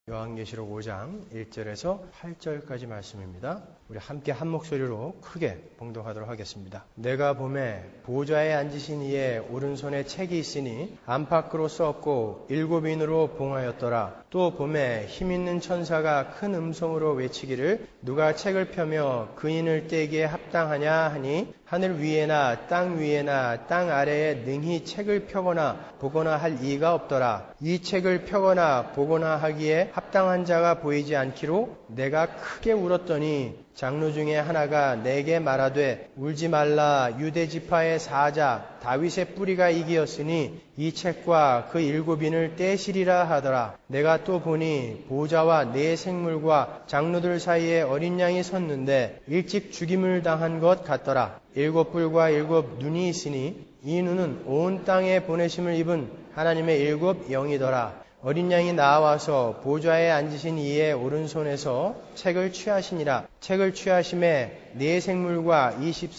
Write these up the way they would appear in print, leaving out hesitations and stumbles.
요한계시록 5장 1절에서 8절까지 말씀입니다. 우리 함께 한 목소리로 크게 봉독하도록 하겠습니다. 내가 보매 보좌에 앉으신 이의 오른손에 책이 있으니 안팎으로 썼고 7인으로 봉하였더라. 또 보매 힘있는 천사가 큰 음성으로 외치기를 누가 책을 펴며 그 인을 떼기에 합당하냐 하니 하늘 위에나 땅 위에나 땅 아래에 능히 책을 펴거나 보거나 할 이가 없더라. 이 책을 펴거나 보거나 하기에 합당한 자가 보이지 않기로 내가 크게 울었더니 장로 중에 하나가 내게 말하되 울지 말라. 유대 지파의 사자 다윗의 뿌리가 이기었으니 이 책과 그 7인을 떼시리라 하더라. 내가 또 보니 보좌와 네 생물과 장로들 사이에 어린 양이 섰는데 일찍 죽임을 당한 것 같더라. 7뿔과 7 눈이 있으니 이 눈은 온 땅에 보내심을 입은 하나님의 7 영이더라. 어린 양이 나와서 보좌에 앉으신 이의 오른손에서 책을 취하시니라. 책을 취하심에 네 생물과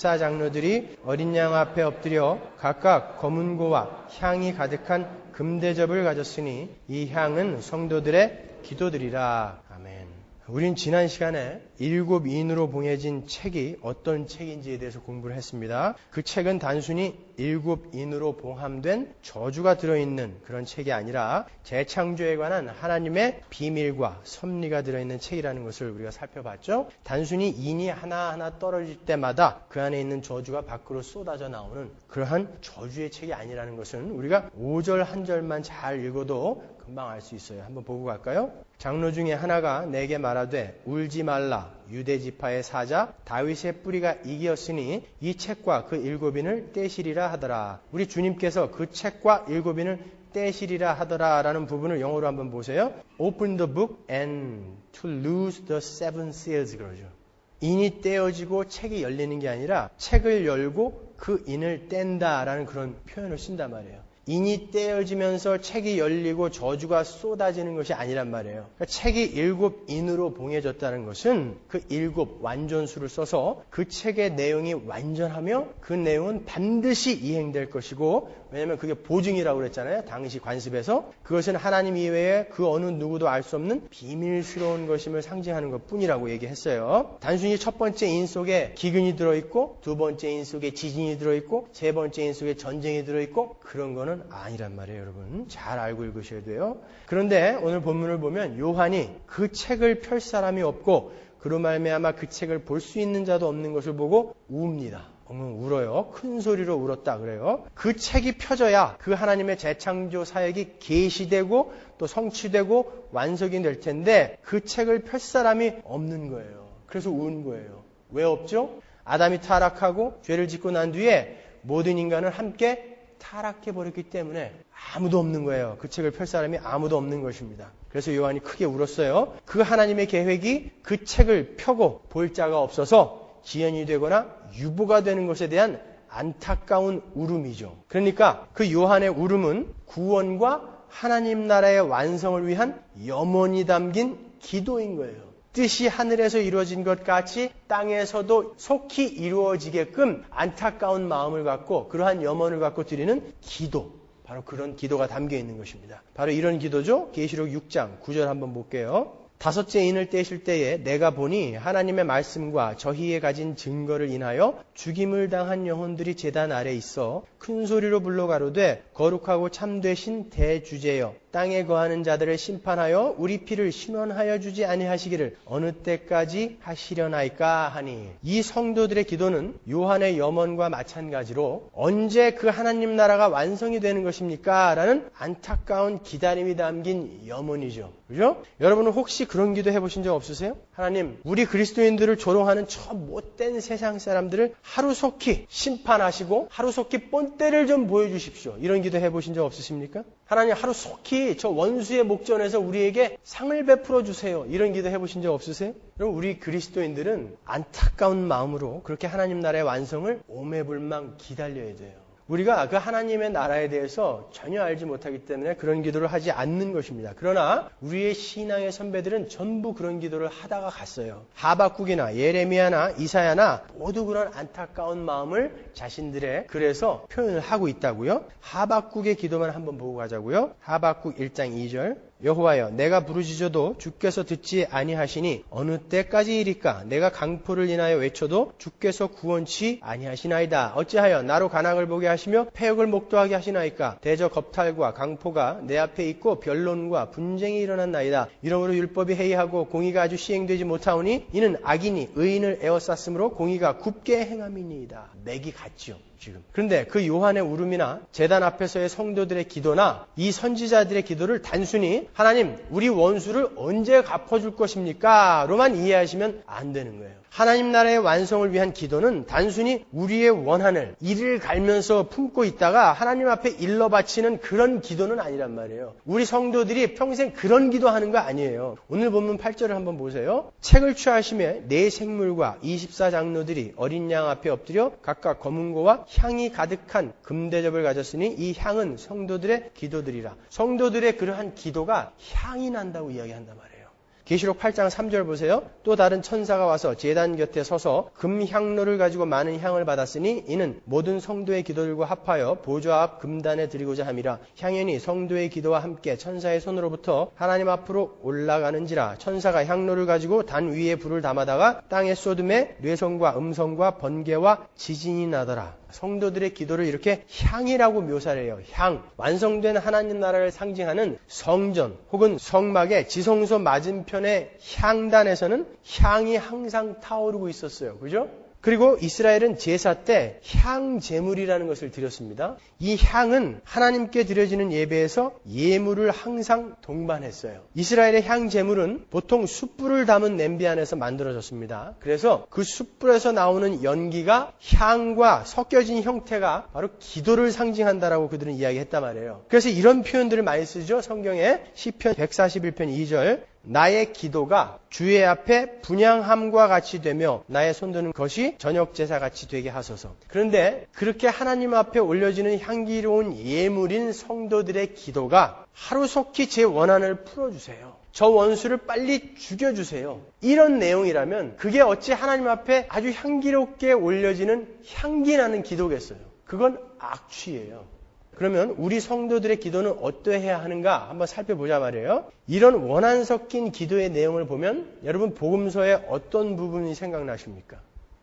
24장로들이 어린 양 앞에 엎드려 각각 검은고와 향이 가득한 금대접을 가졌으니 이 향은 성도들의 기도들이라. 아멘. 우린 지난 시간에 7인으로 봉해진 책이 어떤 책인지에 대해서 공부를 했습니다. 그 책은 단순히 7인으로 봉함된 저주가 들어있는 그런 책이 아니라 재창조에 관한 하나님의 비밀과 섭리가 들어있는 책이라는 것을 우리가 살펴봤죠. 단순히 인이 하나하나 떨어질 때마다 그 안에 있는 저주가 밖으로 쏟아져 나오는 그러한 저주의 책이 아니라는 것은 우리가 5절 한 절만 잘 읽어도 금방 알 수 있어요. 한번 보고 갈까요? 장로 중에 하나가 내게 말하되 울지 말라. 유대 지파의 사자 다윗의 뿌리가 이기었으니 이 책과 그 7인을 떼시리라 하더라. 우리 주님께서 그 책과 7인을 떼시리라 하더라 라는 부분을 영어로 한번 보세요. Open the book and to loose the 7 seals 그러죠. 인이 떼어지고 책이 열리는 게 아니라 책을 열고 그 인을 뗀다 라는 그런 표현을 쓴단 말이에요. 인이 떼어지면서 책이 열리고 저주가 쏟아지는 것이 아니란 말이에요. 그러니까 책이 7인으로 봉해졌다는 것은 그 7 완전수를 써서 그 책의 내용이 완전하며 그 내용은 반드시 이행될 것이고, 왜냐하면 그게 보증이라고 그랬잖아요. 당시 관습에서. 그것은 하나님 이외에 그 어느 누구도 알 수 없는 비밀스러운 것임을 상징하는 것뿐이라고 얘기했어요. 단순히 첫 번째 인 속에 기근이 들어있고, 두 번째 인 속에 지진이 들어있고, 세 번째 인 속에 전쟁이 들어있고, 그런 거는 아니란 말이에요. 여러분 잘 알고 읽으셔야 돼요. 그런데 오늘 본문을 보면 요한이 그 책을 펼 사람이 없고 그로 말미암아 그 책을 볼 수 있는 자도 없는 것을 보고 웁니다. 울어요. 큰 소리로 울었다 그래요. 그 책이 펴져야 그 하나님의 재창조 사역이 계시되고 또 성취되고 완성이 될 텐데 그 책을 펼 사람이 없는 거예요. 그래서 운 거예요. 왜 없죠? 아담이 타락하고 죄를 짓고 난 뒤에 모든 인간은 함께 타락해버렸기 때문에 아무도 없는 거예요. 그 책을 펼 사람이 아무도 없는 것입니다. 그래서 요한이 크게 울었어요. 그 하나님의 계획이 그 책을 펴고 볼 자가 없어서 지연이 되거나 유보가 되는 것에 대한 안타까운 울음이죠. 그러니까 그 요한의 울음은 구원과 하나님 나라의 완성을 위한 염원이 담긴 기도인 거예요. 뜻이 하늘에서 이루어진 것 같이 땅에서도 속히 이루어지게끔 안타까운 마음을 갖고 그러한 염원을 갖고 드리는 기도, 바로 그런 기도가 담겨 있는 것입니다. 바로 이런 기도죠. 계시록 6장 9절 한번 볼게요. 5째 인을 떼실 때에 내가 보니 하나님의 말씀과 저희에 가진 증거를 인하여 죽임을 당한 영혼들이 제단 아래 있어 큰 소리로 불러 가로되 거룩하고 참되신 대주제여 땅에 거하는 자들을 심판하여 우리 피를 신원하여 주지 아니하시기를 어느 때까지 하시려나이까 하니, 이 성도들의 기도는 요한의 염원과 마찬가지로 언제 그 하나님 나라가 완성이 되는 것입니까? 라는 안타까운 기다림이 담긴 염원이죠. 그죠? 여러분은 혹시 그런 기도 해보신 적 없으세요? 하나님, 우리 그리스도인들을 조롱하는 저 못된 세상 사람들을 하루속히 심판하시고 하루속히 본때를 좀 보여주십시오. 이런 기도 해보신 적 없으십니까? 하나님, 하루속히 저 원수의 목전에서 우리에게 상을 베풀어 주세요. 이런 기도 해보신 적 없으세요? 그럼 우리 그리스도인들은 안타까운 마음으로 그렇게 하나님 나라의 완성을 오매불망 기다려야 돼요. 우리가 그 하나님의 나라에 대해서 전혀 알지 못하기 때문에 그런 기도를 하지 않는 것입니다. 그러나 우리의 신앙의 선배들은 전부 그런 기도를 하다가 갔어요. 하박국이나 예레미야나 이사야나 모두 그런 안타까운 마음을 자신들의 글에서 표현을 하고 있다고요. 하박국의 기도만 한번 보고 가자고요. 하박국 1장 2절 여호와여 내가 부르짖어도 주께서 듣지 아니하시니 어느 때까지이리까? 내가 강포를 인하여 외쳐도 주께서 구원치 아니하시나이다. 어찌하여 나로 간악을 보게 하시며 패역을 목도하게 하시나이까? 대저 겁탈과 강포가 내 앞에 있고 변론과 분쟁이 일어났나이다. 이러므로 율법이 해이하고 공의가 아주 시행되지 못하오니 이는 악인이 의인을 에워쌌으므로 공의가 굽게 행함이니이다. 맥이 같지요. 지금. 그런데 그 요한의 울음이나 제단 앞에서의 성도들의 기도나 이 선지자들의 기도를 단순히 하나님 우리 원수를 언제 갚아줄 것입니까? 로만 이해하시면 안 되는 거예요. 하나님 나라의 완성을 위한 기도는 단순히 우리의 원한을 이를 갈면서 품고 있다가 하나님 앞에 일러 바치는 그런 기도는 아니란 말이에요. 우리 성도들이 평생 그런 기도하는 거 아니에요. 오늘 본문 8절을 한번 보세요. 책을 취하심에 네 생물과 24장로들이 어린 양 앞에 엎드려 각각 검은고와 향이 가득한 금대접을 가졌으니 이 향은 성도들의 기도들이라. 성도들의 그러한 기도가 향이 난다고 이야기한단 말이에요. 계시록 8장 3절 보세요. 또 다른 천사가 와서 제단 곁에 서서 금향로를 가지고 많은 향을 받았으니 이는 모든 성도의 기도들과 합하여 보좌 앞 금단에 드리고자 함이라. 향연이 성도의 기도와 함께 천사의 손으로부터 하나님 앞으로 올라가는지라. 천사가 향로를 가지고 단 위에 불을 담아다가 땅에 쏟음에 뇌성과 음성과 번개와 지진이 나더라. 성도들의 기도를 이렇게 향이라고 묘사를 해요. 향. 완성된 하나님 나라를 상징하는 성전 혹은 성막의 지성소 맞은편의 향단에서는 향이 항상 타오르고 있었어요. 그죠? 그리고 이스라엘은 제사 때 향제물이라는 것을 드렸습니다. 이 향은 하나님께 드려지는 예배에서 예물을 항상 동반했어요. 이스라엘의 향제물은 보통 숯불을 담은 냄비 안에서 만들어졌습니다. 그래서 그 숯불에서 나오는 연기가 향과 섞여진 형태가 바로 기도를 상징한다라고 그들은 이야기했단 말이에요. 그래서 이런 표현들을 많이 쓰죠. 성경에 시편 141편 2절 나의 기도가 주의 앞에 분향함과 같이 되며 나의 손드는 것이 저녁 제사 같이 되게 하소서. 그런데 그렇게 하나님 앞에 올려지는 향기로운 예물인 성도들의 기도가 하루속히 제 원한을 풀어주세요. 저 원수를 빨리 죽여주세요. 이런 내용이라면 그게 어찌 하나님 앞에 아주 향기롭게 올려지는 향기나는 기도겠어요. 그건 악취예요. 그러면 우리 성도들의 기도는 어떠해야 하는가 한번 살펴보자 말이에요. 이런 원한 섞인 기도의 내용을 보면 여러분 복음서의 어떤 부분이 생각나십니까?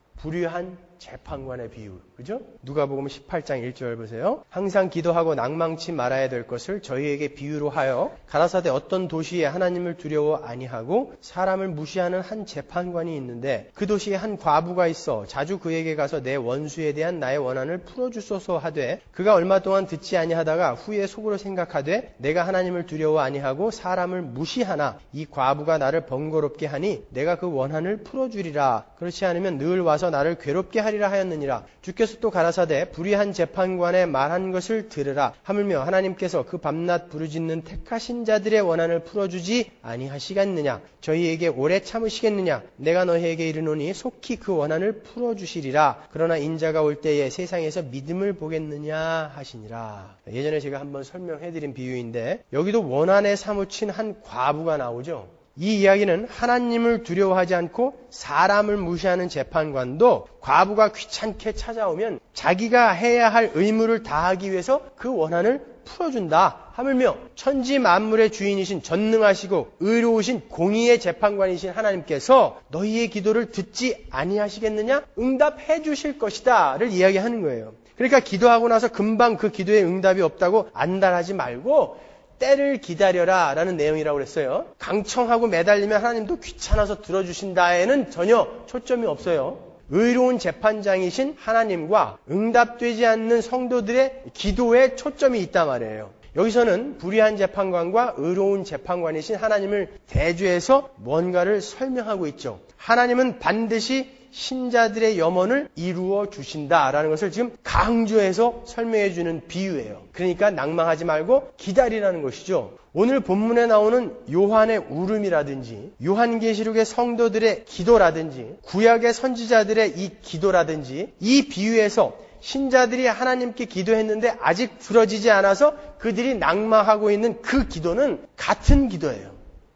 불의한 재판관의 비유. 그죠? 누가복음 18장 1절 보세요. 항상 기도하고 낭망치 말아야 될 것을 저희에게 비유로 하여 가라사대 어떤 도시에 하나님을 두려워 아니하고 사람을 무시하는 한 재판관이 있는데 그 도시에 한 과부가 있어 자주 그에게 가서 내 원수에 대한 나의 원한을 풀어주소서 하되 그가 얼마 동안 듣지 아니하다가 후에 속으로 생각하되 내가 하나님을 두려워 아니하고 사람을 무시하나 이 과부가 나를 번거롭게 하니 내가 그 원한을 풀어주리라. 그렇지 않으면 늘 와서 나를 괴롭게 하리라 하였느니라. 주께서 또 가라사대 불의한 재판관의 말한 것을 들으라. 하물며 하나님께서 그 밤낮 부르짖는 택하신 자들의 원한을 풀어주지 아니하시겠느냐. 저희에게 오래 참으시겠느냐. 내가 너희에게 이르노니 속히 그 원한을 풀어주시리라. 그러나 인자가 올 때에 세상에서 믿음을 보겠느냐 하시니라. 예전에 제가 한번 설명해드린 비유인데 여기도 원한에 사무친 한 과부가 나오죠. 이 이야기는 하나님을 두려워하지 않고 사람을 무시하는 재판관도 과부가 귀찮게 찾아오면 자기가 해야 할 의무를 다하기 위해서 그 원한을 풀어준다. 하물며 천지 만물의 주인이신 전능하시고 의로우신 공의의 재판관이신 하나님께서 너희의 기도를 듣지 아니하시겠느냐? 응답해 주실 것이다 를 이야기하는 거예요. 그러니까 기도하고 나서 금방 그 기도에 응답이 없다고 안달하지 말고 때를 기다려라 라는 내용이라고 그랬어요. 강청하고 매달리면 하나님도 귀찮아서 들어주신다에는 전혀 초점이 없어요. 의로운 재판장이신 하나님과 응답되지 않는 성도들의 기도에 초점이 있단 말이에요. 여기서는 불의한 재판관과 의로운 재판관이신 하나님을 대조해서 뭔가를 설명하고 있죠. 하나님은 반드시 신자들의 염원을 이루어 주신다라는 것을 지금 강조해서 설명해 주는 비유예요. 그러니까 낭망하지 말고 기다리라는 것이죠. 오늘 본문에 나오는 요한의 울음이라든지 요한계시록의 성도들의 기도라든지 구약의 선지자들의 이 기도라든지 이 비유에서 신자들이 하나님께 기도했는데 아직 들어지지 않아서 그들이 낭망하고 있는 그 기도는 같은 기도예요.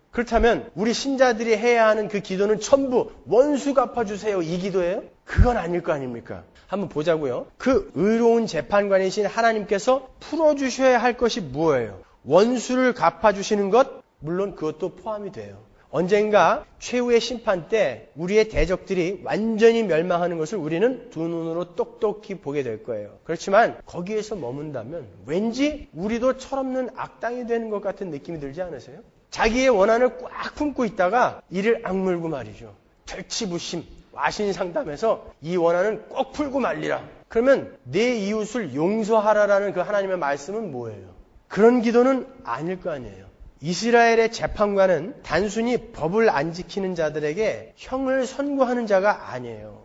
그렇다면 우리 신자들이 해야 하는 그 기도는 전부 원수 갚아주세요 이 기도예요? 그건 아닐 거 아닙니까? 한번 보자고요. 그 의로운 재판관이신 하나님께서 풀어주셔야 할 것이 뭐예요? 원수를 갚아주시는 것 물론 그것도 포함이 돼요. 언젠가 최후의 심판 때 우리의 대적들이 완전히 멸망하는 것을 우리는 두 눈으로 똑똑히 보게 될 거예요. 그렇지만 거기에서 머문다면 왠지 우리도 철없는 악당이 되는 것 같은 느낌이 들지 않으세요? 자기의 원한을 꽉 품고 있다가 이를 악물고 말이죠. 절치부심, 와신상담해서 이 원한은 꼭 풀고 말리라. 그러면 내 이웃을 용서하라라는 그 하나님의 말씀은 뭐예요? 그런 기도는 아닐 거 아니에요. 이스라엘의 재판관은 단순히 법을 안 지키는 자들에게 형을 선고하는 자가 아니에요.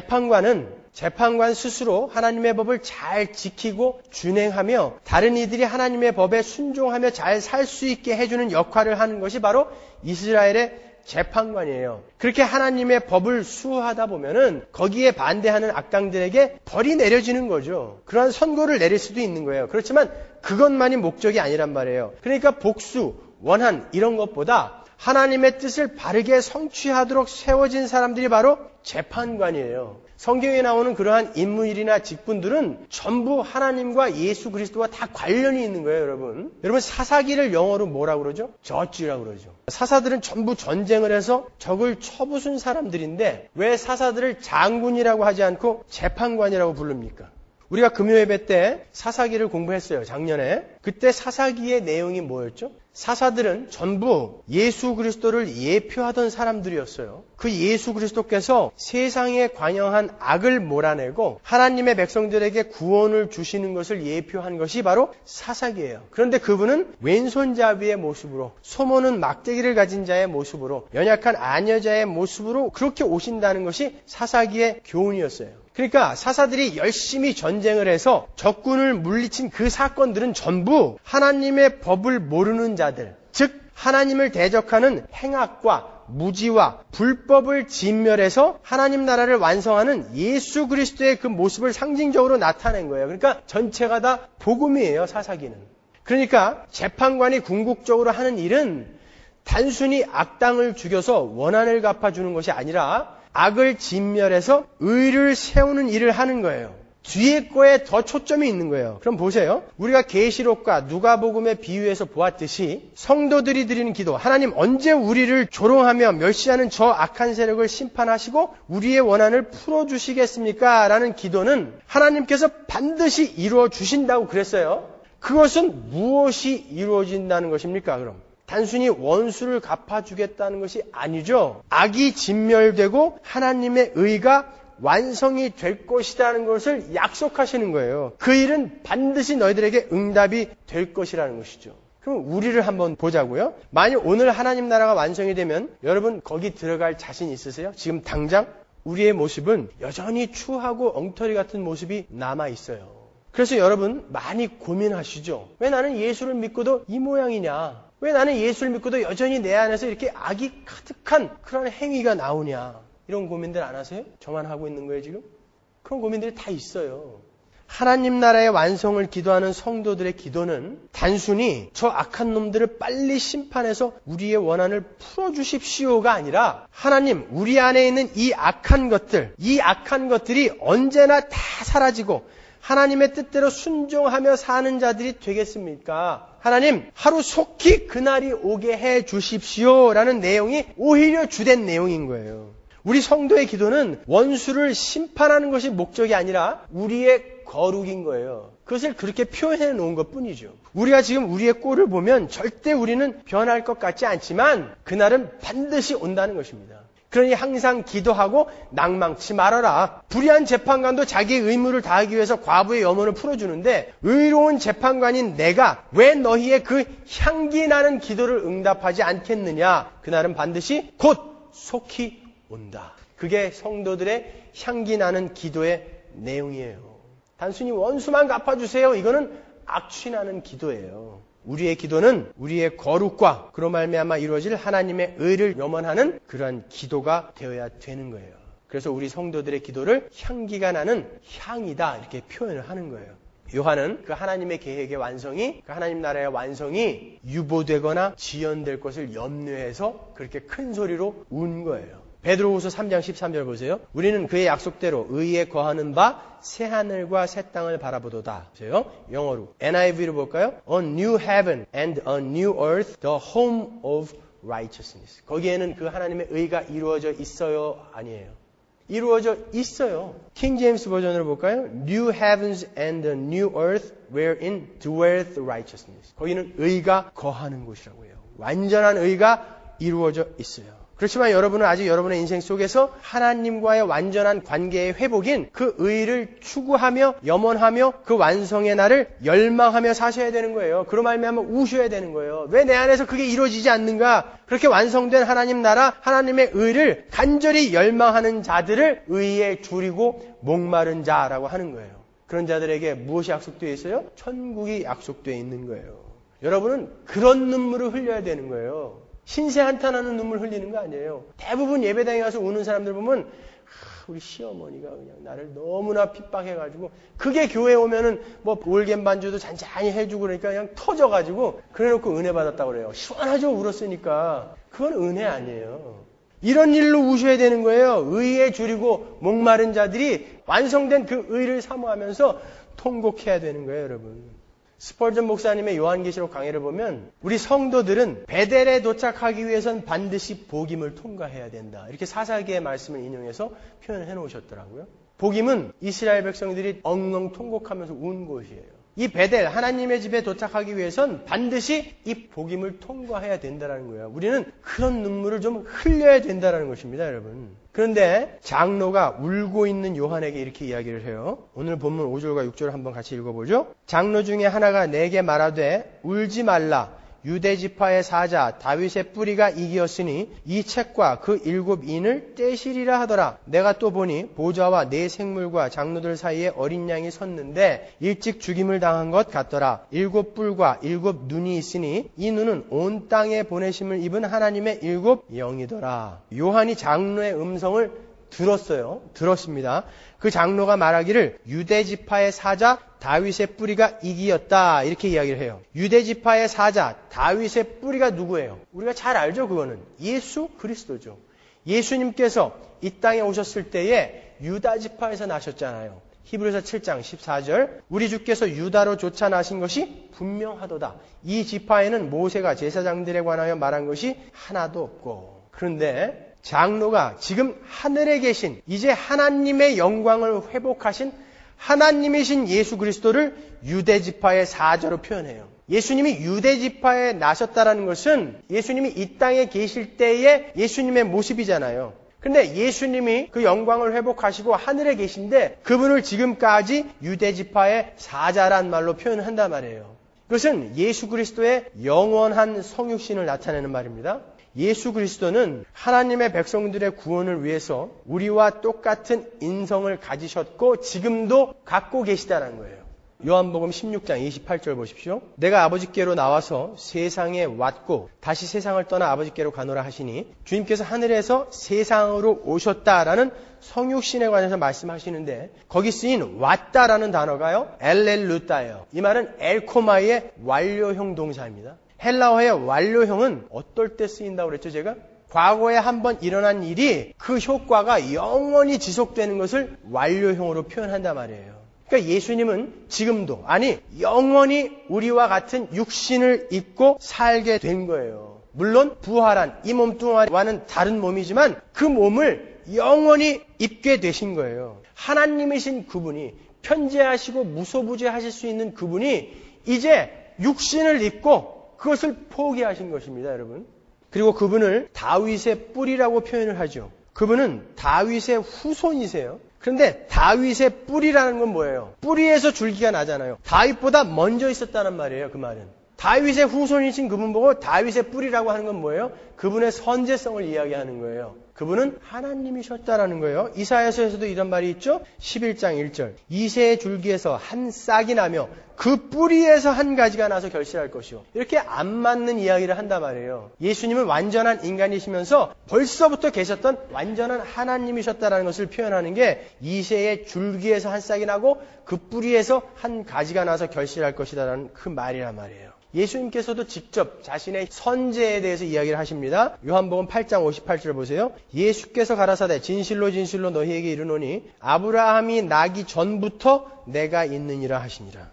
재판관 스스로 하나님의 법을 잘 지키고 준행하며 다른 이들이 하나님의 법에 순종하며 잘 살 수 있게 해주는 역할을 하는 것이 바로 이스라엘의 재판관이에요. 그렇게 하나님의 법을 수호하다 보면은 거기에 반대하는 악당들에게 벌이 내려지는 거죠. 그러한 선고를 내릴 수도 있는 거예요. 그렇지만 그것만이 목적이 아니란 말이에요. 그러니까 복수, 원한 이런 것보다 하나님의 뜻을 바르게 성취하도록 세워진 사람들이 바로 재판관이에요. 성경에 나오는 그러한 인물이나 직분들은 전부 하나님과 예수 그리스도와 다 관련이 있는 거예요, 여러분. 여러분, 사사기를 영어로 뭐라고 그러죠? 저지라고 그러죠. 사사들은 전부 전쟁을 해서 적을 쳐부순 사람들인데 왜 사사들을 장군이라고 하지 않고 재판관이라고 부릅니까? 우리가 금요예배 때 사사기를 공부했어요, 작년에. 그때 사사기의 내용이 뭐였죠? 사사들은 전부 예수 그리스도를 예표하던 사람들이었어요. 그 예수 그리스도께서 세상에 관영한 악을 몰아내고 하나님의 백성들에게 구원을 주시는 것을 예표한 것이 바로 사사기예요. 그런데 그분은 왼손잡이의 모습으로, 소모는 막대기를 가진 자의 모습으로, 연약한 아녀자의 모습으로 그렇게 오신다는 것이 사사기의 교훈이었어요. 그러니까 사사들이 열심히 전쟁을 해서 적군을 물리친 그 사건들은 전부 하나님의 법을 모르는 자들, 즉 하나님을 대적하는 행악과 무지와 불법을 진멸해서 하나님 나라를 완성하는 예수 그리스도의 그 모습을 상징적으로 나타낸 거예요. 그러니까 전체가 다 복음이에요, 사사기는. 그러니까 재판관이 궁극적으로 하는 일은 단순히 악당을 죽여서 원한을 갚아주는 것이 아니라 악을 진멸해서 의를 세우는 일을 하는 거예요. 뒤에 거에 더 초점이 있는 거예요. 그럼 보세요. 우리가 계시록과 누가복음의 비유에서 보았듯이 성도들이 드리는 기도, 하나님 언제 우리를 조롱하며 멸시하는 저 악한 세력을 심판하시고 우리의 원한을 풀어주시겠습니까? 라는 기도는 하나님께서 반드시 이루어 주신다고 그랬어요. 그것은 무엇이 이루어진다는 것입니까? 그럼 단순히 원수를 갚아주겠다는 것이 아니죠. 악이 진멸되고 하나님의 의가 완성이 될 것이라는 것을 약속하시는 거예요. 그 일은 반드시 너희들에게 응답이 될 것이라는 것이죠. 그럼 우리를 한번 보자고요. 만약 오늘 하나님 나라가 완성이 되면 여러분 거기 들어갈 자신 있으세요? 지금 당장? 우리의 모습은 여전히 추하고 엉터리 같은 모습이 남아있어요. 그래서 여러분 많이 고민하시죠. 왜 나는 예수를 믿고도 이 모양이냐? 왜 나는 예수를 믿고도 여전히 내 안에서 이렇게 악이 가득한 그런 행위가 나오냐? 이런 고민들 안 하세요? 저만 하고 있는 거예요, 지금? 그런 고민들이 다 있어요. 하나님 나라의 완성을 기도하는 성도들의 기도는 단순히 저 악한 놈들을 빨리 심판해서 우리의 원한을 풀어주십시오가 아니라 하나님, 우리 안에 있는 이 악한 것들이 언제나 다 사라지고 하나님의 뜻대로 순종하며 사는 자들이 되겠습니까? 하나님, 하루 속히 그날이 오게 해 주십시오라는 내용이 오히려 주된 내용인 거예요. 우리 성도의 기도는 원수를 심판하는 것이 목적이 아니라 우리의 거룩인 거예요. 그것을 그렇게 표현해 놓은 것 뿐이죠. 우리가 지금 우리의 꼴을 보면 절대 우리는 변할 것 같지 않지만 그날은 반드시 온다는 것입니다. 그러니 항상 기도하고 낭망치 말아라. 불의한 재판관도 자기의 의무를 다하기 위해서 과부의 염원을 풀어주는데 의로운 재판관인 내가 왜 너희의 그 향기 나는 기도를 응답하지 않겠느냐. 그날은 반드시 곧 속히 온다. 그게 성도들의 향기 나는 기도의 내용이에요. 단순히 원수만 갚아주세요. 이거는 악취나는 기도예요. 우리의 기도는 우리의 거룩과 그로 말미암아 이루어질 하나님의 의를 염원하는 그러한 기도가 되어야 되는 거예요. 그래서 우리 성도들의 기도를 향기가 나는 향이다 이렇게 표현을 하는 거예요. 요한은 그 하나님의 계획의 완성이, 그 하나님 나라의 완성이 유보되거나 지연될 것을 염려해서 그렇게 큰 소리로 운 거예요. 베드로후서 3장 13절 보세요. 우리는 그의 약속대로 의에 거하는 바 새 하늘과 새 땅을 바라보도다. 보세요. 영어로 NIV로 볼까요? A new heaven and a new earth, the home of righteousness. 거기에는 그 하나님의 의가 이루어져 있어요? 아니에요? 이루어져 있어요. 킹 제임스 버전으로 볼까요? New heavens and a new earth wherein dwelleth righteousness. 거기는 의가 거하는 곳이라고 해요. 완전한 의가 이루어져 있어요. 그렇지만 여러분은 아직 여러분의 인생 속에서 하나님과의 완전한 관계의 회복인 그 의를 추구하며 염원하며 그 완성의 날을 열망하며 사셔야 되는 거예요. 그로 말미암아 우셔야 되는 거예요. 왜 내 안에서 그게 이루어지지 않는가? 그렇게 완성된 하나님 나라, 하나님의 의를 간절히 열망하는 자들을 의에 줄이고 목마른 자라고 하는 거예요. 그런 자들에게 무엇이 약속되어 있어요? 천국이 약속되어 있는 거예요. 여러분은 그런 눈물을 흘려야 되는 거예요. 신세 한탄하는 눈물 흘리는 거 아니에요. 대부분 예배당에 가서 우는 사람들 보면 우리 시어머니가 그냥 나를 너무나 핍박해가지고 그게 교회에 오면은 뭐 올겐 반주도 잔잔히 해주고 그러니까 그냥 터져가지고 그래놓고 은혜 받았다고 그래요. 시원하죠? 울었으니까. 그건 은혜 아니에요. 이런 일로 우셔야 되는 거예요. 의에 줄이고 목마른 자들이 완성된 그 의를 사모하면서 통곡해야 되는 거예요, 여러분. 스펄전 목사님의 요한계시록 강해를 보면 우리 성도들은 베델에 도착하기 위해선 반드시 복임을 통과해야 된다. 이렇게 사사기의 말씀을 인용해서 표현을 해놓으셨더라고요. 복임은 이스라엘 백성들이 엉엉 통곡하면서 운 곳이에요. 이 베델, 하나님의 집에 도착하기 위해선 반드시 이 복임을 통과해야 된다는 거예요. 우리는 그런 눈물을 좀 흘려야 된다는 것입니다, 여러분. 그런데 장로가 울고 있는 요한에게 이렇게 이야기를 해요. 오늘 본문 5절과 6절을 한번 같이 읽어보죠. 장로 중에 하나가 내게 말하되 울지 말라. 유대지파의 사자 다윗의 뿌리가 이기었으니 이 책과 그 7인을 떼시리라 하더라. 내가 또 보니 보좌와 네 생물과 장로들 사이에 어린 양이 섰는데 일찍 죽임을 당한 것 같더라. 7뿔과 7눈이 있으니 이 눈은 온 땅에 보내심을 입은 하나님의 7 영이더라. 요한이 장로의 음성을 들었습니다. 그 장로가 말하기를 유대지파의 사자 다윗의 뿌리가 이기었다 이렇게 이야기를 해요. 유대지파의 사자 다윗의 뿌리가 누구예요? 우리가 잘 알죠. 그거는 예수 그리스도죠. 예수님께서 이 땅에 오셨을 때에 유다지파에서 나셨잖아요. 히브리서 7장 14절 우리 주께서 유다로 쫓아나신 것이 분명하도다. 이 지파에는 모세가 제사장들에 관하여 말한 것이 하나도 없고. 그런데 장로가 지금 하늘에 계신 이제 하나님의 영광을 회복하신 하나님이신 예수 그리스도를 유대지파의 사자로 표현해요. 예수님이 유대지파에 나셨다라는 것은 예수님이 이 땅에 계실 때의 예수님의 모습이잖아요. 그런데 예수님이 그 영광을 회복하시고 하늘에 계신데 그분을 지금까지 유대지파의 사자란 말로 표현한단 말이에요. 그것은 예수 그리스도의 영원한 성육신을 나타내는 말입니다. 예수 그리스도는 하나님의 백성들의 구원을 위해서 우리와 똑같은 인성을 가지셨고 지금도 갖고 계시다는 거예요. 요한복음 16장 28절 보십시오. 내가 아버지께로 나와서 세상에 왔고 다시 세상을 떠나 아버지께로 가노라 하시니 주님께서 하늘에서 세상으로 오셨다라는 성육신에 관해서 말씀하시는데 거기 쓰인 왔다라는 단어가요 엘렐루타예요. 이 말은 엘코마이의 완료형 동사입니다. 헬라어의 완료형은 어떨 때 쓰인다고 그랬죠, 제가? 과거에 한번 일어난 일이 그 효과가 영원히 지속되는 것을 완료형으로 표현한단 말이에요. 그러니까 예수님은 지금도, 아니, 영원히 우리와 같은 육신을 입고 살게 된 거예요. 물론 부활한 이 몸뚱아리와는 다른 몸이지만 그 몸을 영원히 입게 되신 거예요. 하나님이신 그분이 편재하시고 무소부재하실 수 있는 그분이 이제 육신을 입고 그것을 포기하신 것입니다, 여러분. 그리고 그분을 다윗의 뿌리라고 표현을 하죠. 그분은 다윗의 후손이세요. 그런데 다윗의 뿌리라는 건 뭐예요? 뿌리에서 줄기가 나잖아요. 다윗보다 먼저 있었다는 말이에요, 그 말은. 다윗의 후손이신 그분 보고 다윗의 뿌리라고 하는 건 뭐예요? 그분의 선제성을 이야기하는 거예요. 그분은 하나님이셨다라는 거예요. 이사야서에서도 이런 말이 있죠. 11장 1절 이새의 줄기에서 한 싹이 나며 그 뿌리에서 한 가지가 나서 결실할 것이요. 이렇게 안 맞는 이야기를 한단 말이에요. 예수님은 완전한 인간이시면서 벌써부터 계셨던 완전한 하나님이셨다라는 것을 표현하는 게 이새의 줄기에서 한 싹이 나고 그 뿌리에서 한 가지가 나서 결실할 것이다라는 그 말이란 말이에요. 예수님께서도 직접 자신의 선제에 대해서 이야기를 하십니다. 요한복음 8장 58절 보세요. 예수께서 가라사대 진실로 진실로 너희에게 이르노니 아브라함이 나기 전부터 내가 있느니라 하시니라.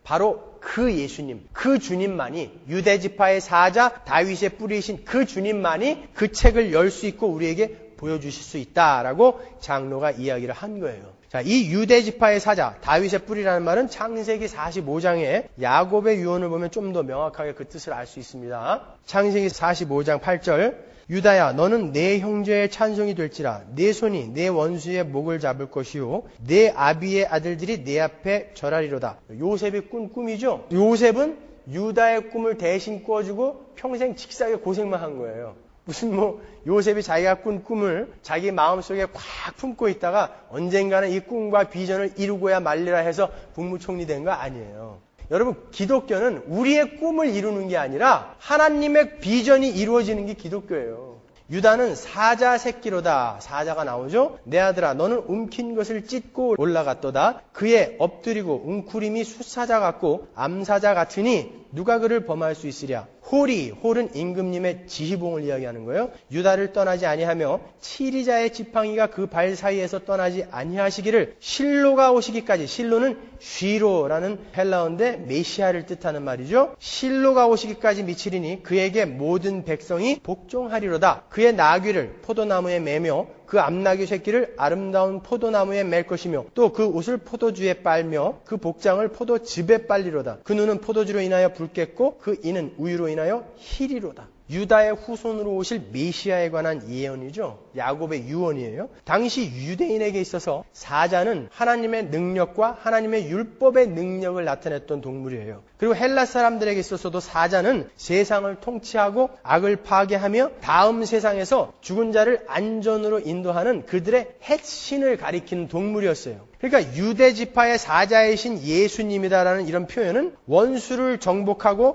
바로 그 예수님, 그 주님만이, 유대지파의 사자 다윗의 뿌리이신 그 주님만이 그 책을 열 수 있고 우리에게 보여주실 수 있다라고 장로가 이야기를 한 거예요. 자, 이 유대지파의 사자 다윗의 뿌리라는 말은 창세기 45장에 야곱의 유언을 보면 좀 더 명확하게 그 뜻을 알 수 있습니다. 창세기 45장 8절, 유다야 너는 내 형제의 찬송이 될지라 내 손이 내 원수의 목을 잡을 것이요 내 아비의 아들들이 내 앞에 절하리로다. 요셉이 꾼 꿈이죠. 요셉은 유다의 꿈을 대신 꿔주고 평생 직사하게 고생만 한 거예요. 무슨 요셉이 자기가 꾼 꿈을 자기 마음속에 꽉 품고 있다가 언젠가는 이 꿈과 비전을 이루고야 말리라 해서 국무총리 된 거 아니에요. 여러분, 기독교는 우리의 꿈을 이루는 게 아니라 하나님의 비전이 이루어지는 게 기독교예요. 유다는 사자 새끼로다. 사자가 나오죠. 내 아들아 너는 움킨 것을 찢고 올라갔도다. 그의 엎드리고 웅크림이 숫사자 같고 암사자 같으니 누가 그를 범할 수 있으랴. 홀은 임금님의 지휘봉을 이야기하는 거예요. 유다를 떠나지 아니하며 치리자의 지팡이가 그 발 사이에서 떠나지 아니하시기를 실로가 오시기까지. 실로는 쉬로라는 헬라어인데 메시아를 뜻하는 말이죠. 실로가 오시기까지 미치리니 그에게 모든 백성이 복종하리로다. 그의 나귀를 포도나무에 매며 그 암나귀 새끼를 아름다운 포도나무에 맬 것이며 또 그 옷을 포도주에 빨며 그 복장을 포도즙에 빨리로다. 그 눈은 포도주로 인하여 붉겠고 그 이는 우유로 인하여 희리로다. 유다의 후손으로 오실 메시아에 관한 예언이죠. 야곱의 유언이에요. 당시 유대인에게 있어서 사자는 하나님의 능력과 하나님의 율법의 능력을 나타냈던 동물이에요. 그리고 헬라 사람들에게 있어서도 사자는 세상을 통치하고 악을 파괴하며 다음 세상에서 죽은 자를 안전으로 인도하는 그들의 햇신을 가리키는 동물이었어요. 그러니까 유대지파의 사자이신 예수님이다라는 이런 표현은 원수를 정복하고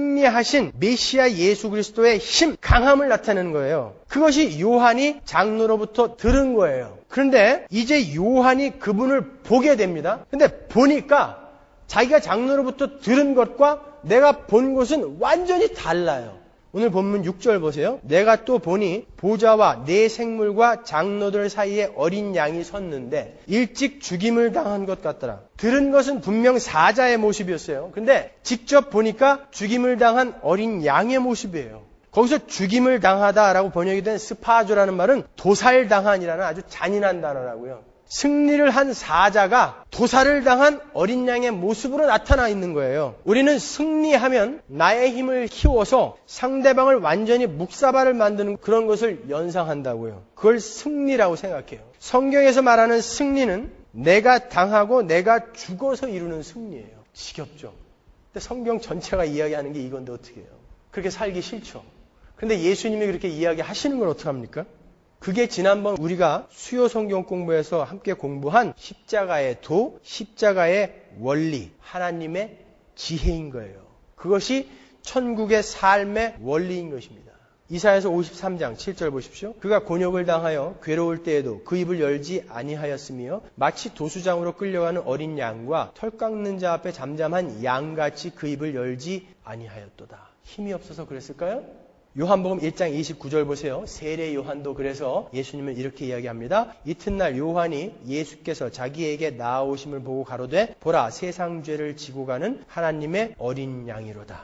승리하신 메시아 예수 그리스도의 힘, 강함을 나타내는 거예요. 그것이 요한이 장로로부터 들은 거예요. 그런데 이제 요한이 그분을 보게 됩니다. 근데 보니까 자기가 장로로부터 들은 것과 내가 본 것은 완전히 달라요. 오늘 본문 6절 보세요. 내가 또 보니 보좌와 네 생물과 장로들 사이에 어린 양이 섰는데 일찍 죽임을 당한 것 같더라. 들은 것은 분명 사자의 모습이었어요. 근데 직접 보니까 죽임을 당한 어린 양의 모습이에요. 거기서 죽임을 당하다라고 번역이 된 스파조라는 말은 도살당한이라는 아주 잔인한 단어라고요. 승리를 한 사자가 도살을 당한 어린 양의 모습으로 나타나 있는 거예요. 우리는 승리하면 나의 힘을 키워서 상대방을 완전히 묵사발을 만드는 그런 것을 연상한다고요. 그걸 승리라고 생각해요. 성경에서 말하는 승리는 내가 당하고 내가 죽어서 이루는 승리예요. 지겹죠? 근데 성경 전체가 이야기하는 게 이건데 어떻게 해요? 그렇게 살기 싫죠? 근데 예수님이 그렇게 이야기하시는 걸 어떡합니까? 그게 지난번 우리가 수요 성경 공부에서 함께 공부한 십자가의 도, 십자가의 원리, 하나님의 지혜인 거예요. 그것이 천국의 삶의 원리인 것입니다. 이사야서 53장 7절 보십시오. 그가 곤욕을 당하여 괴로울 때에도 그 입을 열지 아니하였으며 마치 도수장으로 끌려가는 어린 양과 털 깎는 자 앞에 잠잠한 양같이 그 입을 열지 아니하였도다. 힘이 없어서 그랬을까요? 요한복음 1장 29절 보세요. 세례 요한도 그래서 예수님을 이렇게 이야기합니다. 이튿날 요한이 예수께서 자기에게 나아오심을 보고 가로되 보라 세상 죄를 지고 가는 하나님의 어린 양이로다.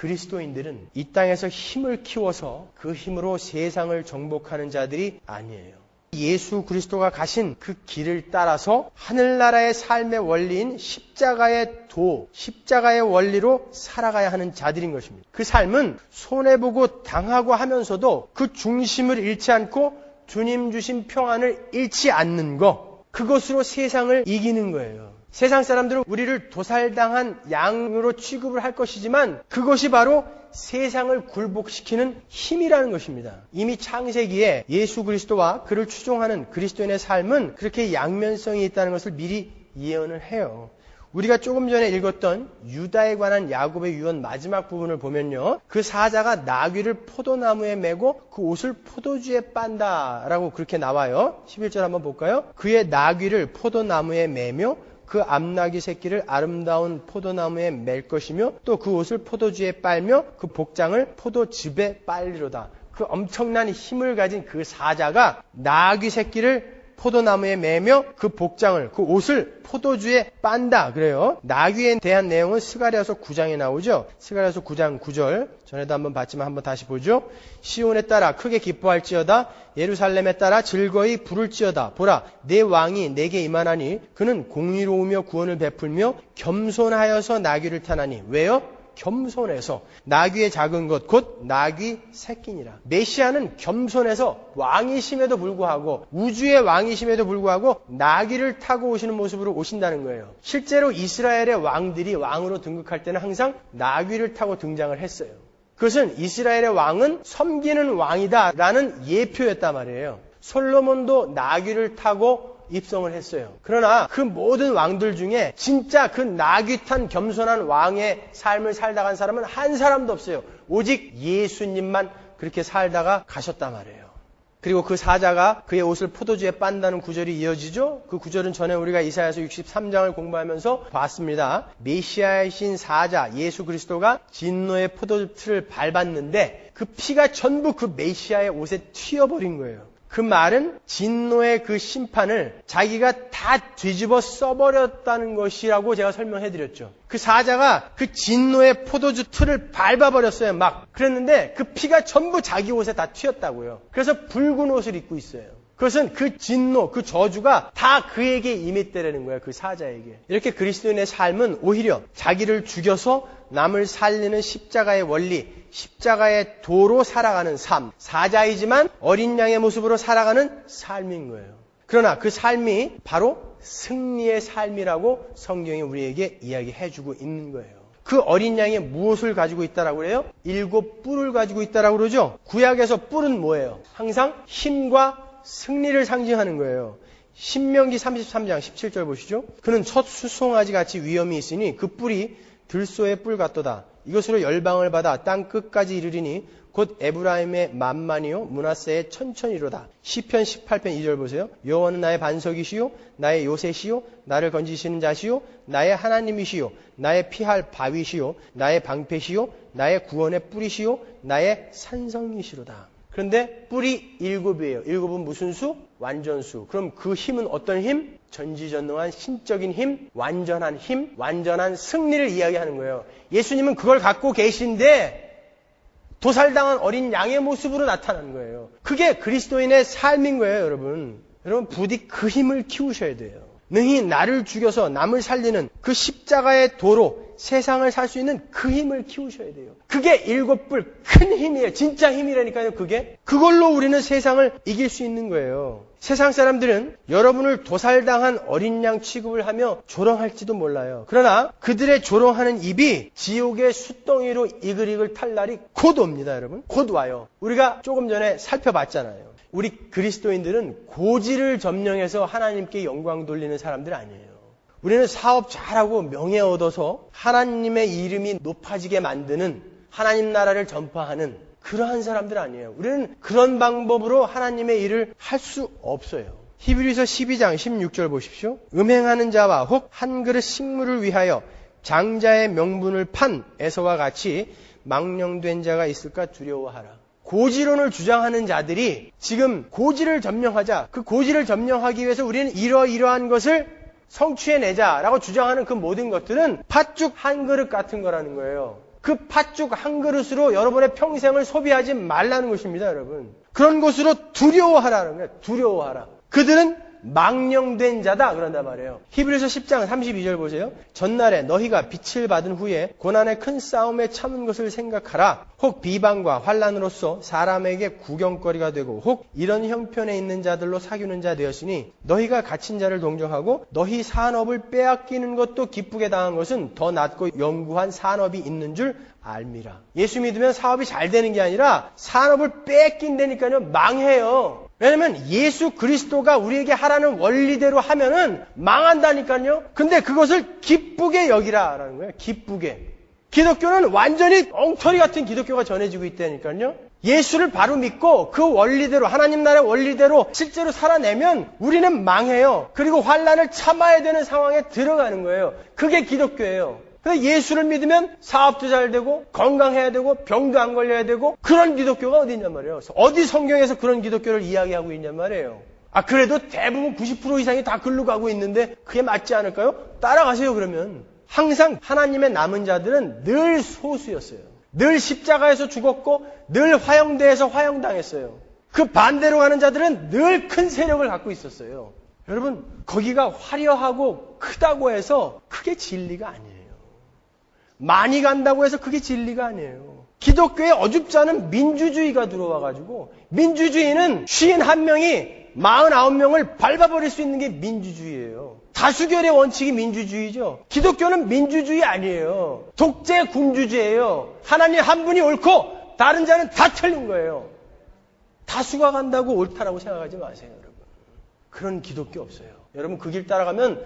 그리스도인들은 이 땅에서 힘을 키워서 그 힘으로 세상을 정복하는 자들이 아니에요. 예수 그리스도가 가신 그 길을 따라서 하늘나라의 삶의 원리인 십자가의 도, 십자가의 원리로 살아가야 하는 자들인 것입니다. 그 삶은 손해보고 당하고 하면서도 그 중심을 잃지 않고 주님 주신 평안을 잃지 않는 것, 그것으로 세상을 이기는 거예요. 세상 사람들은 우리를 도살당한 양으로 취급을 할 것이지만 그것이 바로 세상을 굴복시키는 힘이라는 것입니다. 이미 창세기에 예수 그리스도와 그를 추종하는 그리스도인의 삶은 그렇게 양면성이 있다는 것을 미리 예언을 해요. 우리가 조금 전에 읽었던 유다에 관한 야곱의 유언 마지막 부분을 보면요. 그 사자가 나귀를 포도나무에 메고 그 옷을 포도주에 빤다라고 그렇게 나와요. 11절 한번 볼까요? 그의 나귀를 포도나무에 매며 그 암나귀 새끼를 아름다운 포도나무에 맬 것이며 또 그 옷을 포도주에 빨며 그 복장을 포도즙에 빨리로다. 그 엄청난 힘을 가진 그 사자가 나귀 새끼를 포도나무에 매며 그 복장을, 그 옷을 포도주에 빤다 그래요. 나귀에 대한 내용은 스가랴서 9장에 나오죠. 스가랴서 9장 9절 전에도 한번 봤지만 한번 다시 보죠. 시온에 따라 크게 기뻐할지어다. 예루살렘에 따라 즐거이 부를지어다. 보라, 내 왕이 내게 임하나니 그는 공의로우며 구원을 베풀며 겸손하여서 나귀를 타나니. 왜요? 겸손해서. 나귀의 작은 것 곧 나귀 새끼니라. 메시아는 겸손해서 왕이심에도 불구하고, 우주의 왕이심에도 불구하고 나귀를 타고 오시는 모습으로 오신다는 거예요. 실제로 이스라엘의 왕들이 왕으로 등극할 때는 항상 나귀를 타고 등장을 했어요. 그것은 이스라엘의 왕은 섬기는 왕이다라는 예표였단 말이에요. 솔로몬도 나귀를 타고 입성을 했어요. 그러나 그 모든 왕들 중에 진짜 그 나귀 탄 겸손한 왕의 삶을 살다 간 사람은 한 사람도 없어요. 오직 예수님만 그렇게 살다가 가셨단 말이에요. 그리고 그 사자가 그의 옷을 포도주에 빤다는 구절이 이어지죠. 그 구절은 전에 우리가 이사야서 63장을 공부하면서 봤습니다. 메시아이신 사자 예수 그리스도가 진노의 포도주를 밟았는데 그 피가 전부 그 메시아의 옷에 튀어버린 거예요. 그 말은 진노의 그 심판을 자기가 다 뒤집어 써버렸다는 것이라고 제가 설명해드렸죠. 그 사자가 그 진노의 포도주 틀을 밟아버렸어요. 막 그랬는데 그 피가 전부 자기 옷에 다 튀었다고요. 그래서 붉은 옷을 입고 있어요. 그것은 그 진노, 그 저주가 다 그에게 임했다라는 거예요. 그 사자에게. 이렇게 그리스도인의 삶은 오히려 자기를 죽여서 남을 살리는 십자가의 원리, 십자가의 도로 살아가는 삶, 사자이지만 어린 양의 모습으로 살아가는 삶인 거예요. 그러나 그 삶이 바로 승리의 삶이라고 성경이 우리에게 이야기해주고 있는 거예요. 그 어린 양이 무엇을 가지고 있다라고 그래요? 7 뿔을 가지고 있다라고 그러죠. 구약에서 뿔은 뭐예요? 항상 힘과 승리를 상징하는 거예요. 신명기 33장 17절 보시죠. 그는 첫 수송아지 같이 위엄이 있으니 그 뿔이 들소의 뿔 같도다. 이것으로 열방을 받아 땅 끝까지 이르리니 곧 에브라임의 만만이요 므낫세의 천천히로다. 시편 18편 2절 보세요. 여호와는 나의 반석이시요 나의 요새시요 나를 건지시는 자시요 나의 하나님이시요 나의 피할 바위시요 나의 방패시요 나의 구원의 뿔이시요 나의 산성이시로다. 그런데 뿔이 7이에요. 7은 무슨 수? 완전수. 그럼 그 힘은 어떤 힘? 전지전능한 신적인 힘, 완전한 승리를 이야기하는 거예요. 예수님은 그걸 갖고 계신데 도살당한 어린 양의 모습으로 나타난 거예요. 그게 그리스도인의 삶인 거예요, 여러분. 여러분 부디 그 힘을 키우셔야 돼요. 능히 나를 죽여서 남을 살리는 그 십자가의 도로 세상을 살 수 있는 그 힘을 키우셔야 돼요. 그게 7뿔 큰 힘이에요. 진짜 힘이라니까요. 그걸로 우리는 세상을 이길 수 있는 거예요. 세상 사람들은 여러분을 도살당한 어린 양 취급을 하며 조롱할지도 몰라요. 그러나 그들의 조롱하는 입이 지옥의 숫덩이로 이글이글 탈 날이 곧 옵니다, 여러분. 곧 와요. 우리가 조금 전에 살펴봤잖아요. 우리 그리스도인들은 고지를 점령해서 하나님께 영광 돌리는 사람들 아니에요. 우리는 사업 잘하고 명예 얻어서 하나님의 이름이 높아지게 만드는 하나님 나라를 전파하는 그러한 사람들 아니에요. 우리는 그런 방법으로 하나님의 일을 할 수 없어요. 히브리서 12장 16절 보십시오. 음행하는 자와 혹 한 그릇 식물을 위하여 장자의 명분을 판 에서와 같이 망령된 자가 있을까 두려워하라. 고지론을 주장하는 자들이 지금 고지를 점령하자. 그 고지를 점령하기 위해서 우리는 이러이러한 것을 성취해내자라고 주장하는 그 모든 것들은 팥죽 한 그릇 같은 거라는 거예요. 그 팥죽 한 그릇으로 여러분의 평생을 소비하지 말라는 것입니다, 여러분. 그런 것으로 두려워하라는 거예요. 두려워하라. 그들은 망령된 자다 그런단 말이에요. 히브리서 10장 32절 보세요. 전날에 너희가 빛을 받은 후에 고난의 큰 싸움에 참은 것을 생각하라. 혹 비방과 환난으로서 사람에게 구경거리가 되고 혹 이런 형편에 있는 자들로 사귀는 자 되었으니 너희가 갇힌 자를 동정하고 너희 산업을 빼앗기는 것도 기쁘게 당한 것은 더 낫고 영구한 산업이 있는 줄 알미라. 예수 믿으면 사업이 잘 되는 게 아니라 산업을 뺏긴다니까요. 망해요. 왜냐면 예수 그리스도가 우리에게 하라는 원리대로 하면은 망한다니까요. 근데 그것을 기쁘게 여기라라는 거예요. 기쁘게. 기독교는 완전히 엉터리 같은 기독교가 전해지고 있다니까요. 예수를 바로 믿고 그 원리대로 하나님 나라의 원리대로 실제로 살아내면 우리는 망해요. 그리고 환난을 참아야 되는 상황에 들어가는 거예요. 그게 기독교예요. 근데 예수를 믿으면 사업도 잘 되고 건강해야 되고 병도 안 걸려야 되고 그런 기독교가 어디 있냔 말이에요. 어디 성경에서 그런 기독교를 이야기하고 있냔 말이에요. 그래도 대부분 90% 이상이 다 글로 가고 있는데 그게 맞지 않을까요? 따라가세요 그러면. 항상 하나님의 남은 자들은 늘 소수였어요. 늘 십자가에서 죽었고 늘 화형대에서 화형당했어요. 그 반대로 가는 자들은 늘 큰 세력을 갖고 있었어요. 여러분, 거기가 화려하고 크다고 해서 그게 진리가 아니에요. 많이 간다고 해서 그게 진리가 아니에요. 기독교에 어줍지 않은 민주주의가 들어와가지고 민주주의는 51명이 49명을 밟아버릴 수 있는 게 민주주의예요. 다수결의 원칙이 민주주의죠. 기독교는 민주주의 아니에요. 독재 군주제예요. 하나님 한 분이 옳고 다른 자는 다 틀린 거예요. 다수가 간다고 옳다라고 생각하지 마세요, 여러분. 그런 기독교 없어요. 여러분 그 길 따라가면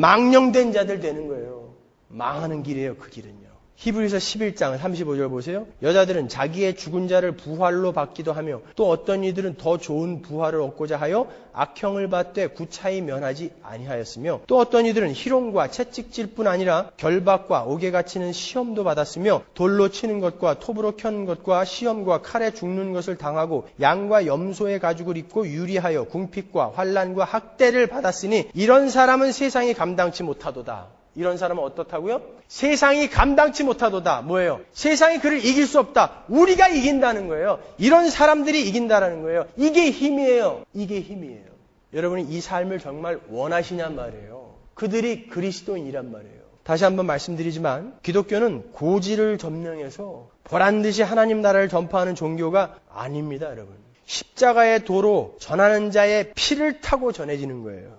망령된 자들 되는 거예요. 망하는 길이에요, 그 길은요. 히브리서 11장 35절 보세요. 여자들은 자기의 죽은 자를 부활로 받기도 하며 또 어떤 이들은 더 좋은 부활을 얻고자 하여 악형을 받되 구차히 면하지 아니하였으며 또 어떤 이들은 희롱과 채찍질뿐 아니라 결박과 옥에 갇히는 시험도 받았으며 돌로 치는 것과 톱으로 켜는 것과 시험과 칼에 죽는 것을 당하고 양과 염소의 가죽을 입고 유리하여 궁핍과 환난과 학대를 받았으니 이런 사람은 세상이 감당치 못하도다. 이런 사람은 어떻다고요? 세상이 감당치 못하도다. 뭐예요? 세상이 그를 이길 수 없다. 우리가 이긴다는 거예요. 이런 사람들이 이긴다라는 거예요. 이게 힘이에요. 이게 힘이에요. 여러분이 이 삶을 정말 원하시냔 말이에요. 그들이 그리스도인이란 말이에요. 다시 한번 말씀드리지만 기독교는 고지를 점령해서 보란듯이 하나님 나라를 전파하는 종교가 아닙니다, 여러분. 십자가의 도로 전하는 자의 피를 타고 전해지는 거예요.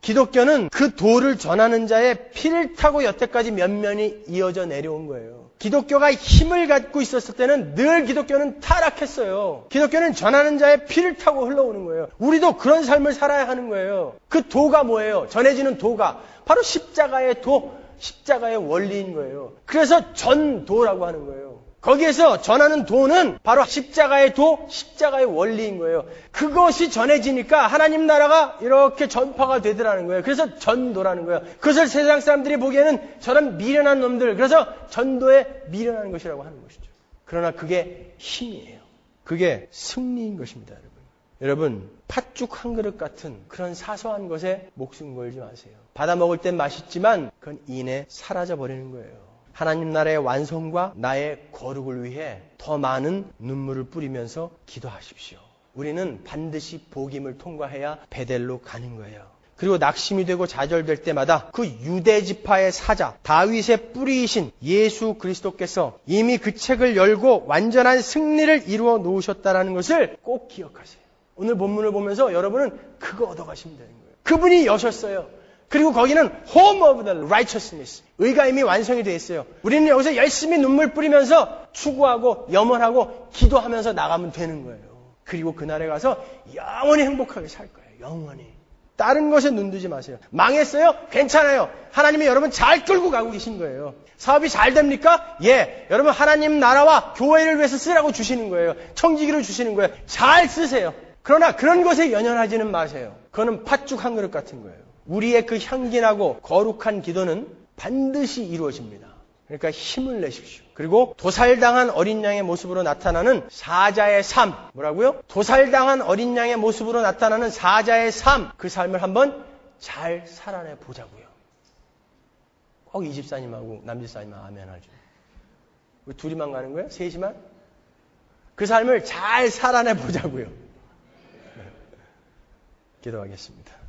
기독교는 그 도를 전하는 자의 피를 타고 여태까지 면면이 이어져 내려온 거예요. 기독교가 힘을 갖고 있었을 때는 늘 기독교는 타락했어요. 기독교는 전하는 자의 피를 타고 흘러오는 거예요. 우리도 그런 삶을 살아야 하는 거예요. 그 도가 뭐예요? 전해지는 도가 바로 십자가의 도, 십자가의 원리인 거예요. 그래서 전도라고 하는 거예요. 거기에서 전하는 도는 바로 십자가의 도, 십자가의 원리인 거예요. 그것이 전해지니까 하나님 나라가 이렇게 전파가 되더라는 거예요. 그래서 전도라는 거예요. 그것을 세상 사람들이 보기에는 저런 미련한 놈들, 그래서 전도에 미련한 것이라고 하는 것이죠. 그러나 그게 힘이에요. 그게 승리인 것입니다, 여러분. 여러분, 팥죽 한 그릇 같은 그런 사소한 것에 목숨 걸지 마세요. 받아 먹을 땐 맛있지만 그건 이내 사라져 버리는 거예요. 하나님 나라의 완성과 나의 거룩을 위해 더 많은 눈물을 뿌리면서 기도하십시오. 우리는 반드시 복임을 통과해야 베델로 가는 거예요. 그리고 낙심이 되고 좌절될 때마다 그 유대 지파의 사자 다윗의 뿌리이신 예수 그리스도께서 이미 그 책을 열고 완전한 승리를 이루어 놓으셨다는 것을 꼭 기억하세요. 오늘 본문을 보면서 여러분은 그거 얻어가시면 되는 거예요. 그분이 여셨어요. 그리고 거기는 home of the righteousness. 의가 이미 완성이 되어 있어요. 우리는 여기서 열심히 눈물 뿌리면서 추구하고 염원하고 기도하면서 나가면 되는 거예요. 그리고 그날에 가서 영원히 행복하게 살 거예요. 영원히. 다른 것에 눈두지 마세요. 망했어요? 괜찮아요. 하나님이 여러분 잘 끌고 가고 계신 거예요. 사업이 잘 됩니까? 예. 여러분 하나님 나라와 교회를 위해서 쓰라고 주시는 거예요. 청지기를 주시는 거예요. 잘 쓰세요. 그러나 그런 것에 연연하지는 마세요. 그거는 팥죽 한 그릇 같은 거예요. 우리의 그 향긴하고 거룩한 기도는 반드시 이루어집니다. 그러니까 힘을 내십시오. 그리고 도살당한 어린 양의 모습으로 나타나는 사자의 삶. 뭐라고요? 도살당한 어린 양의 모습으로 나타나는 사자의 삶. 그 삶을 한번 잘 살아내 보자고요. 꼭 이 집사님하고 남집사님만 아멘 하죠. 우리 둘이만 가는 거예요? 셋이만? 그 삶을 잘 살아내 보자고요. 기도하겠습니다.